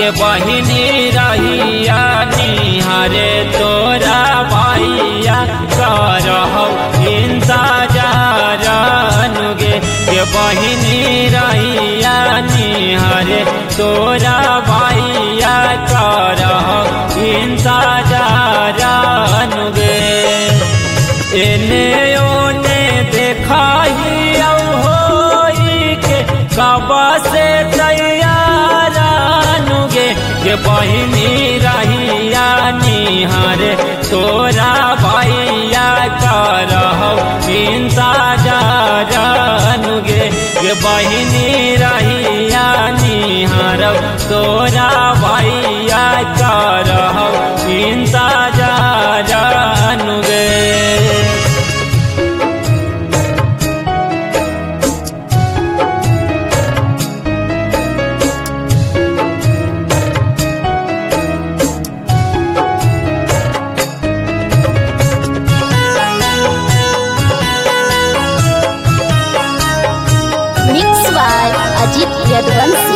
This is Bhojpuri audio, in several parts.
के बहिनी रहिया निहारे तोरा भैया करहु इंतजार नुगे के बहिनी रहिया निहारे तोरा भैया करहु इंतजार नुगे एने ओने देखाही होई के कब से तैयार नुगे के बहिनी रहिया निहारे तोरा भैया करहु इंतजार नुगे के बहिनी रहिया निहारौ तोरा भैया करहु इंतजार नुगे। अजित यदुवंशी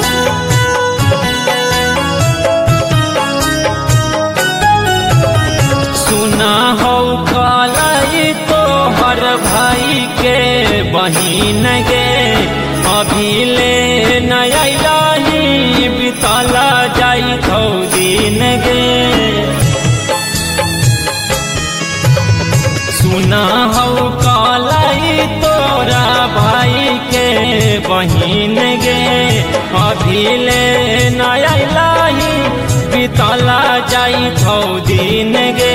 सुना हो कलाई तो हर भाई के बहिन गे अभी ले नही बितला जाई थौ दिन गे सुना हो कलाई तोरा भाई के बहिन गे अभी ले नही बितला जाई थौ दिन गे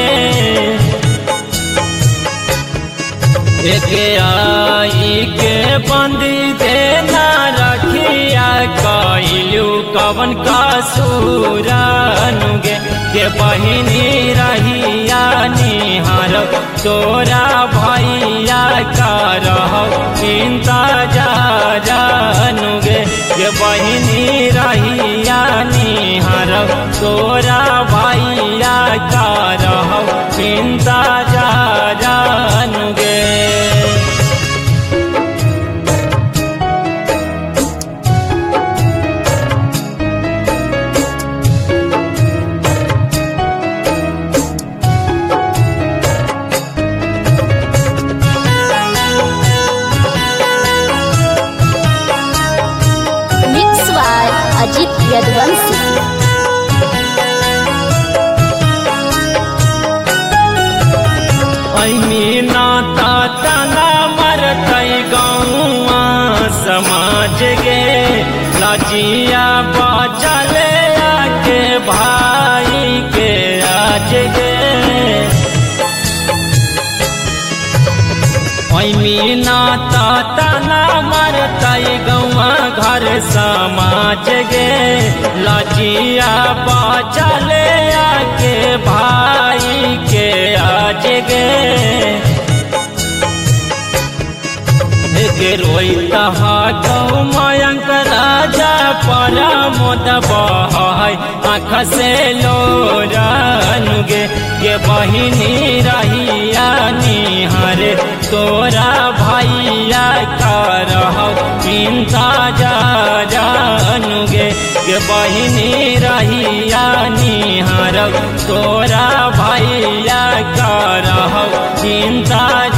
एक आई के बंदी देना रखिया कैलू कवन का सूरनुगे के बहिनी रहिया निहार तोरा भैया करहु इंतजार नुगे के बहिनी रहिया निहार तोरा भैया करहु इंतजार नुगे। अजित यदुवंशी नाता तना मरतई गौआ समाज गे लजिया बचले के भाई के आज गे नाता तना मरतई गौआ घर समाज गे लजिया बचले के भाई के आज गे रोईता गौ मयंक राजा परमोद बहाय आँख से लोरनुगे के बहिनी रहिया निहारे तोरा भैया करहु इंतजार नुगे के बहिनी रहिया निहारौ तोरा भैया करहु इंतजार।